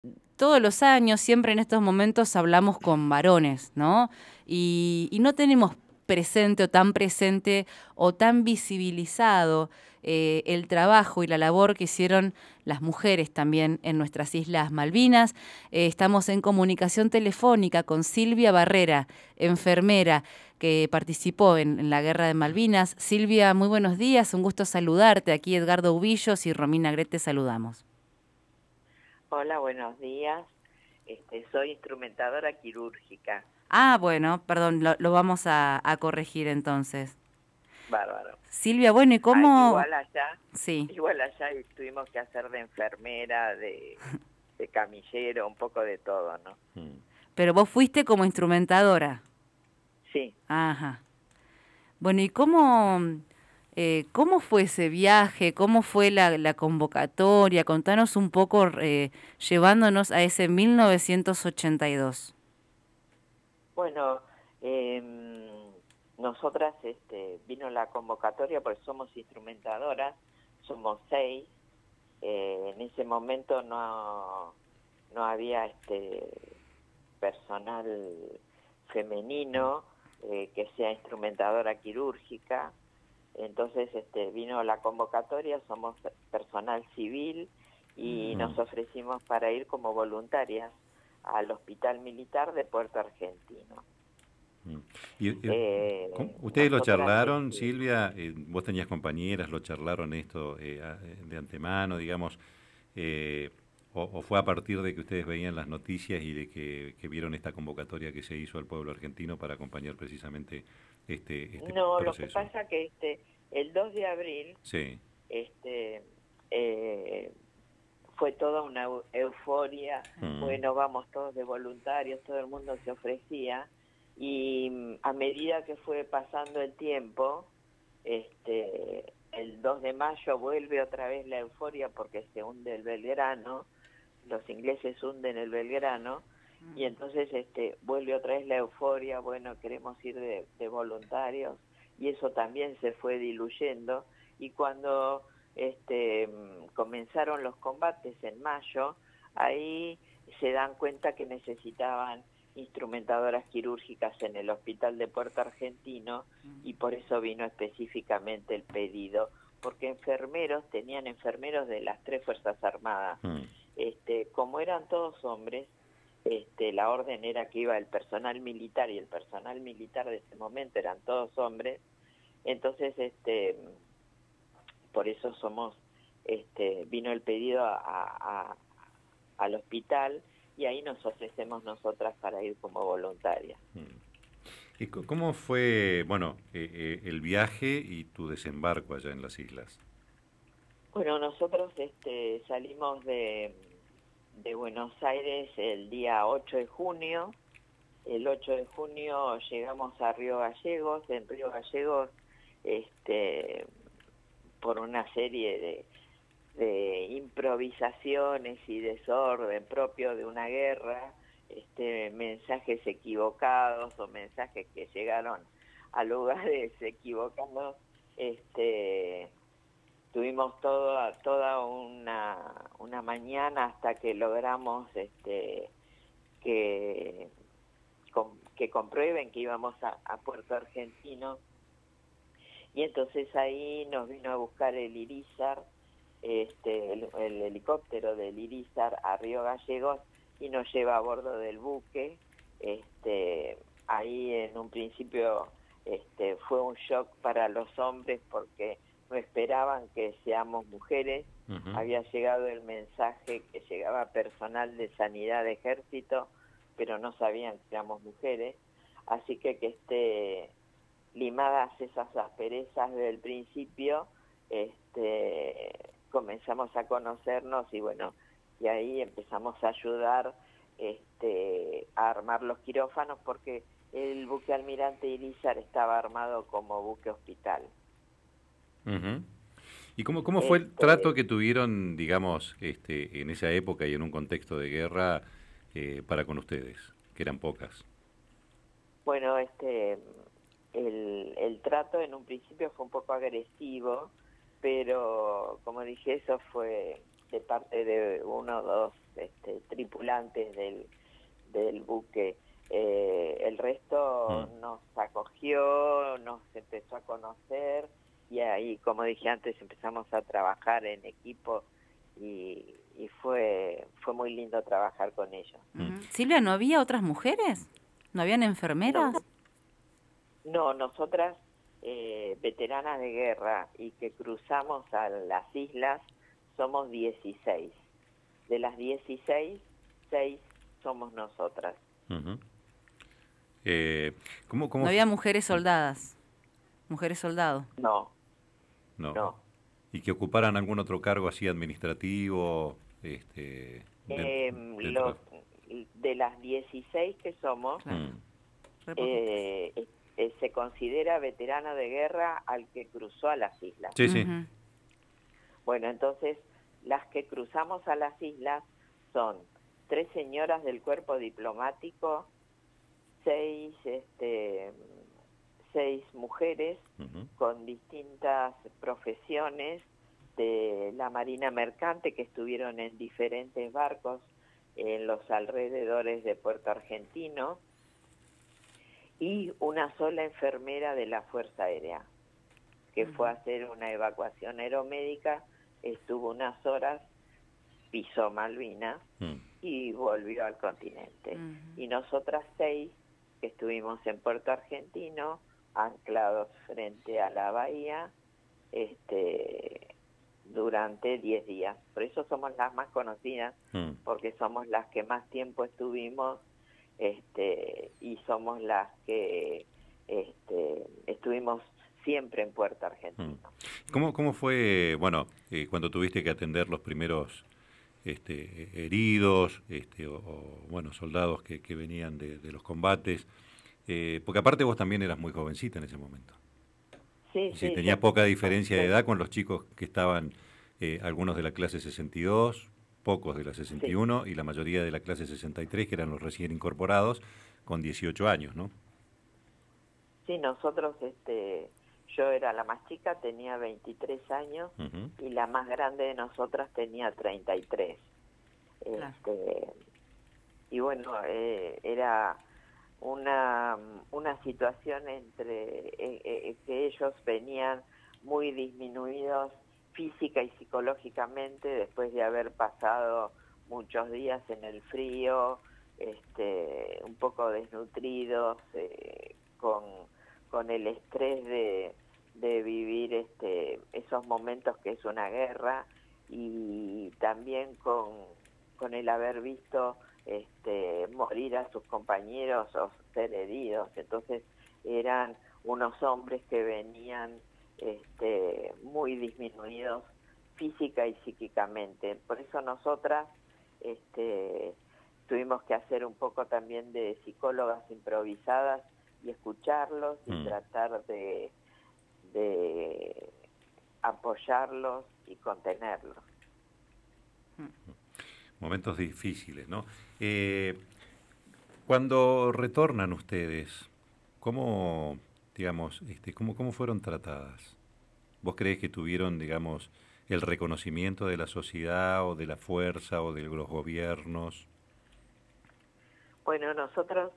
todos los años, siempre en estos momentos hablamos con varones, ¿no? Y no tenemos presente o tan visibilizado el trabajo y la labor que hicieron las mujeres también en nuestras Islas Malvinas. Estamos en comunicación telefónica con Silvia Barrera, enfermera que participó en la Guerra de Malvinas. Silvia, muy buenos días, un gusto saludarte. Aquí Edgardo Ubillos y Romina Gret te saludamos. Hola, buenos días. Soy instrumentadora quirúrgica. Ah, bueno, perdón, lo vamos a corregir entonces. Bárbaro. Silvia, bueno, ¿y Ah, cómo? Sí, igual allá tuvimos que hacer de enfermera, de camillero, un poco de todo, ¿no? pero vos fuiste como instrumentadora. Sí. Ajá. Bueno, ¿y cómo fue ese viaje? ¿Cómo fue la convocatoria? Contanos un poco, llevándonos a ese 1982. Bueno, nosotras vino la convocatoria porque somos instrumentadoras, somos 6. En ese momento no había personal femenino que sea instrumentadora quirúrgica. Entonces vino la convocatoria, somos personal civil y nos ofrecimos para ir como voluntarias al Hospital Militar de Puerto Argentino. ¿Ustedes lo Nosotras, charlaron, Silvia? ¿Vos tenías compañeras, lo charlaron esto de antemano, digamos? ¿O fue a partir de que ustedes veían las noticias y de que vieron esta convocatoria que se hizo al pueblo argentino para acompañar precisamente este no, lo que proceso? pasa que el 2 de abril Sí. este, eh, fue toda una euforia. Bueno, vamos todos de voluntarios, todo el mundo se ofrecía, y a medida que fue pasando el tiempo, el 2 de mayo vuelve otra vez la euforia porque se hunde el Belgrano, los ingleses hunden el Belgrano, y entonces vuelve otra vez la euforia, bueno, queremos ir de voluntarios, y eso también se fue diluyendo, y cuando comenzaron los combates en mayo, ahí se dan cuenta que necesitaban instrumentadoras quirúrgicas en el hospital de Puerto Argentino, y por eso vino específicamente el pedido, porque tenían enfermeros de las 3 Fuerzas Armadas. Como eran todos hombres, la orden era que iba el personal militar, y el personal militar de ese momento eran todos hombres. Entonces por eso vino el pedido al hospital, y ahí nos ofrecemos nosotras para ir como voluntarias. ¿Y cómo fue, bueno, el viaje y tu desembarco allá en las islas? Bueno, nosotros salimos de Buenos Aires el día 8 de junio. El 8 de junio llegamos a Río Gallegos. En Río Gallegos, por una serie de improvisaciones y desorden propio de una guerra, mensajes equivocados o mensajes que llegaron a lugares equivocados, tuvimos toda una mañana hasta que logramos que, que comprueben que íbamos a Puerto Argentino, y entonces ahí nos vino a buscar el Irizar, el helicóptero del Irizar a Río Gallegos, y nos lleva a bordo del buque. Ahí en un principio fue un shock para los hombres porque no esperaban que seamos mujeres. Había llegado el mensaje que llegaba personal de sanidad de ejército, pero no sabían que éramos mujeres. Así que limadas esas asperezas del principio, comenzamos a conocernos, y bueno, y ahí empezamos a ayudar a armar los quirófanos, porque el buque Almirante Irizar estaba armado como buque hospital. Ujú. ¿Y cómo fue el trato que tuvieron, digamos, en esa época y en un contexto de guerra para con ustedes, que eran pocas? Bueno, el trato en un principio fue un poco agresivo, pero como dije, eso fue de parte de uno o dos tripulantes del buque. El resto nos acogió, nos empezó a conocer y ahí, como dije antes, empezamos a trabajar en equipo y fue muy lindo trabajar con ellos. Silvia, ¿no había otras mujeres? ¿No habían enfermeras? No, nosotras, veteranas de guerra y que cruzamos a las islas, somos 16. De las 16, 6 somos nosotras. ¿Cómo ¿No había mujeres soldadas? ¿Mujeres soldados? No. ¿Y que ocuparan algún otro cargo así administrativo? De las 16 que somos, Claro. se considera veterano de guerra al que cruzó a las islas. Sí, sí. Bueno, entonces, las que cruzamos a las islas son 3 señoras del cuerpo diplomático, 6 mujeres con distintas profesiones de la Marina Mercante que estuvieron en diferentes barcos en los alrededores de Puerto Argentino, y una sola enfermera de la Fuerza Aérea que fue a hacer una evacuación aeromédica, estuvo unas horas, pisó Malvinas y volvió al continente. Y nosotras 6 que estuvimos en Puerto Argentino, anclados frente a la bahía, durante 10 días. Por eso somos las más conocidas, porque somos las que más tiempo estuvimos, y somos las que estuvimos siempre en Puerto Argentino. ¿Cómo fue, cuando tuviste que atender los primeros heridos, soldados que venían de los combates? Porque aparte vos también eras muy jovencita en ese momento. Sí, tenía poca diferencia de edad con los chicos que estaban, algunos de la clase 62, pocos de la 61 y la mayoría de la clase 63, que eran los recién incorporados, con 18 años, ¿no? Sí, nosotros, yo era la más chica, tenía 23 años, y la más grande de nosotras tenía 33. Claro. Y bueno, era una situación entre que ellos venían muy disminuidos física y psicológicamente después de haber pasado muchos días en el frío, un poco desnutridos, con el estrés de vivir esos momentos que es una guerra, y también con el haber visto morir a sus compañeros o ser heridos. Entonces eran unos hombres que venían muy disminuidos física y psíquicamente. Por eso nosotras tuvimos que hacer un poco también de psicólogas improvisadas y escucharlos y tratar de apoyarlos y contenerlos. Momentos difíciles, ¿no? Cuando retornan ustedes, ¿cómo fueron tratadas? ¿Vos creés que tuvieron, digamos, el reconocimiento de la sociedad o de la fuerza o de los gobiernos? Bueno, nosotros,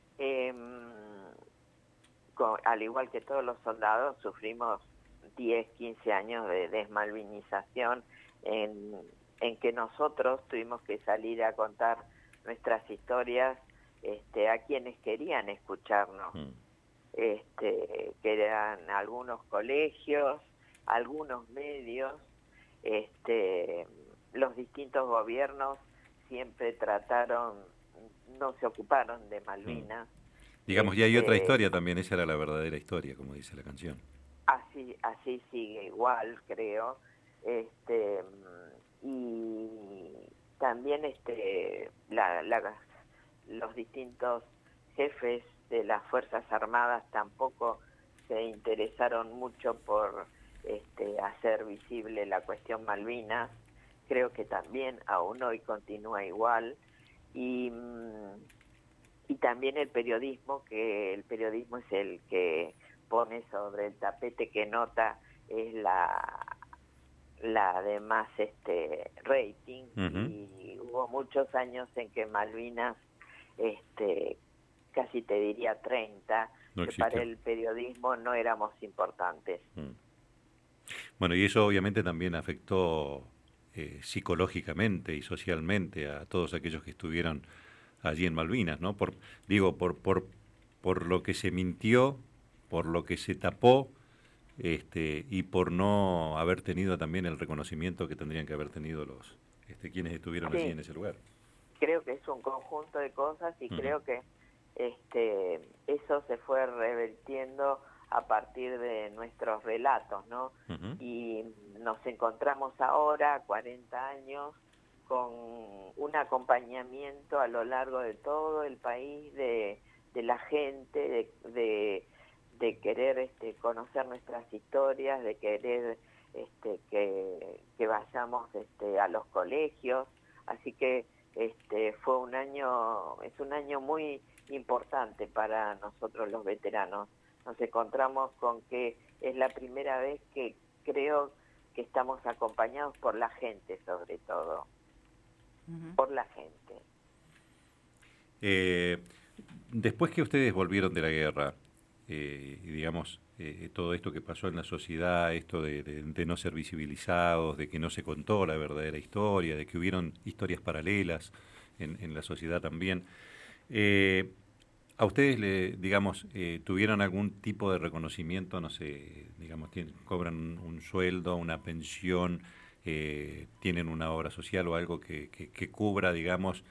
al igual que todos los soldados, sufrimos 10, 15 años de desmalvinización en que nosotros tuvimos que salir a contar nuestras historias a quienes querían escucharnos, que eran algunos colegios, algunos medios, los distintos gobiernos siempre no se ocuparon de Malvinas. Digamos, y hay otra historia también, esa era la verdadera historia, como dice la canción. Así sigue igual, creo. Y también los distintos jefes de las Fuerzas Armadas tampoco se interesaron mucho por hacer visible la cuestión Malvinas. Creo que también aún hoy continúa igual. Y también el periodismo, que el periodismo es el que pone sobre el tapete qué nota es la de más rating, y hubo muchos años en que Malvinas, casi te diría 30, No que existió. para el periodismo no éramos importantes. Bueno, y eso obviamente también afectó psicológicamente y socialmente a todos aquellos que estuvieron allí en Malvinas, ¿no? Por lo que se mintió, por lo que se tapó, y por no haber tenido también el reconocimiento que tendrían que haber tenido los quienes estuvieron allí Sí, en ese lugar. creo que es un conjunto de cosas y creo que eso se fue revertiendo a partir de nuestros relatos, ¿no? Y nos encontramos ahora, 40 años, con un acompañamiento a lo largo de todo el país de la gente, de querer conocer nuestras historias, de querer que vayamos a los colegios, así que es un año muy importante para nosotros los veteranos. Nos encontramos con que es la primera vez que creo que estamos acompañados por la gente, sobre todo, por la gente. Después que ustedes volvieron de la guerra, y digamos, todo esto que pasó en la sociedad, esto de no ser visibilizados, de que no se contó la verdadera historia, de que hubieron historias paralelas en la sociedad también, ¿a ustedes, digamos, tuvieron algún tipo de reconocimiento? No sé, digamos, cobran un sueldo, una pensión, tienen una obra social o algo que cubra, digamos,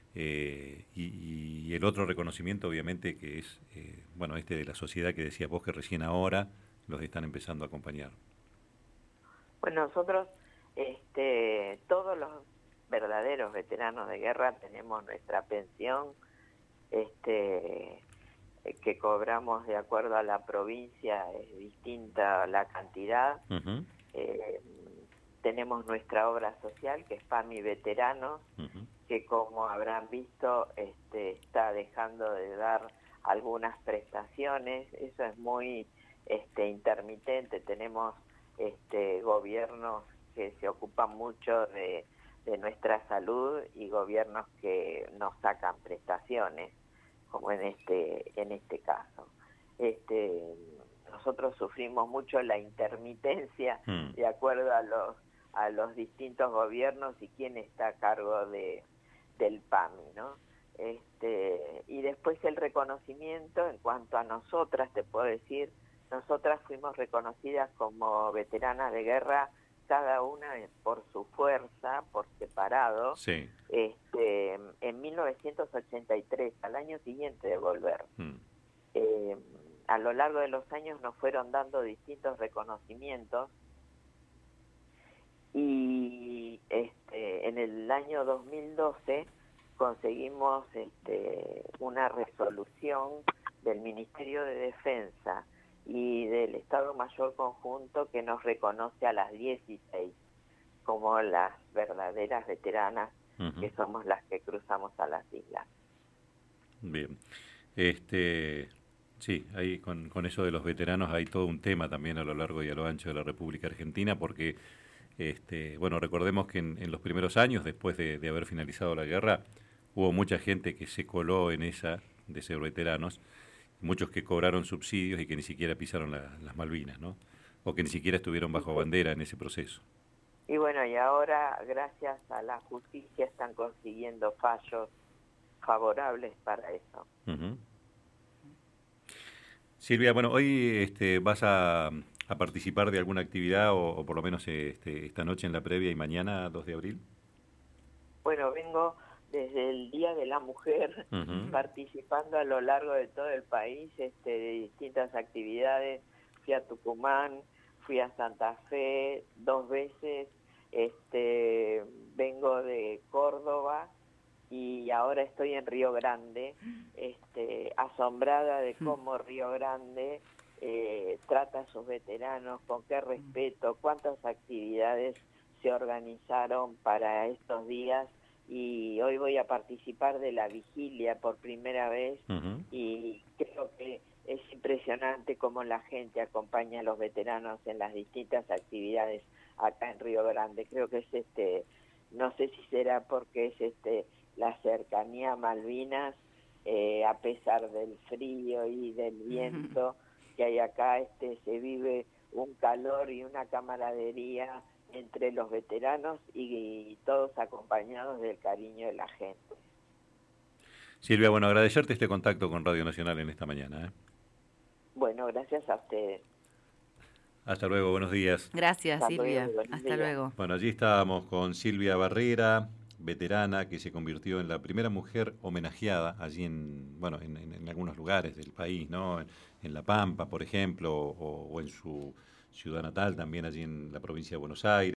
y el otro reconocimiento, obviamente, que es, bueno, de la sociedad que decías vos, que recién ahora los están empezando a acompañar. Bueno, nosotros, todos los verdaderos veteranos de guerra tenemos nuestra pensión, que cobramos de acuerdo a la provincia, es distinta la cantidad. Tenemos nuestra obra social, que es PAMI Veteranos, que como habrán visto, está dejando de dar algunas prestaciones. Eso es muy intermitente. Tenemos gobiernos que se ocupan mucho de nuestra salud y gobiernos que nos sacan prestaciones, como en este caso. Nosotros sufrimos mucho la intermitencia de acuerdo a los distintos gobiernos y quién está a cargo del PAMI, ¿no? Y después el reconocimiento en cuanto a nosotras, te puedo decir, nosotras fuimos reconocidas como veteranas de guerra, cada una por su fuerza, por separado, sí. En 1983, al año siguiente de volver. A lo largo de los años nos fueron dando distintos reconocimientos y en el año 2012 conseguimos una resolución del Ministerio de Defensa y del Estado Mayor Conjunto que nos reconoce a las 16 como las verdaderas veteranas, que somos las que cruzamos a las islas. Bien. Sí, ahí con eso de los veteranos hay todo un tema también a lo largo y a lo ancho de la República Argentina, porque bueno, recordemos que en los primeros años, después de haber finalizado la guerra, hubo mucha gente que se coló en esa de ser veteranos, muchos que cobraron subsidios y que ni siquiera pisaron las Malvinas, ¿no? O que ni siquiera estuvieron bajo bandera en ese proceso. Y bueno, y ahora, gracias a la justicia, están consiguiendo fallos favorables para eso. Silvia, bueno, hoy vas a participar de alguna actividad o por lo menos esta noche en la previa y mañana, 2 de abril. Bueno, vengo desde el Día de la Mujer participando a lo largo de todo el país de distintas actividades. Fui a Tucumán, fui a Santa Fe 2 veces, vengo de Córdoba y ahora estoy en Río Grande, asombrada de cómo Río Grande trata a sus veteranos, con qué respeto, cuántas actividades se organizaron para estos días, y hoy voy a participar de la vigilia por primera vez y creo que es impresionante cómo la gente acompaña a los veteranos en las distintas actividades acá en Río Grande. Creo que es no sé si será porque es la cercanía a Malvinas, a pesar del frío y del viento que hay acá, se vive un calor y una camaradería entre los veteranos y todos acompañados del cariño de la gente. Silvia, bueno, agradecerte este contacto con Radio Nacional en esta mañana. Bueno, gracias a ustedes. Hasta luego, buenos días. Gracias, Silvia. Hasta luego. Bueno, allí estábamos con Silvia Barrera, veterana, que se convirtió en la primera mujer homenajeada allí en algunos lugares del país, ¿no? En La Pampa, por ejemplo, o en su ciudad natal, también allí en la provincia de Buenos Aires.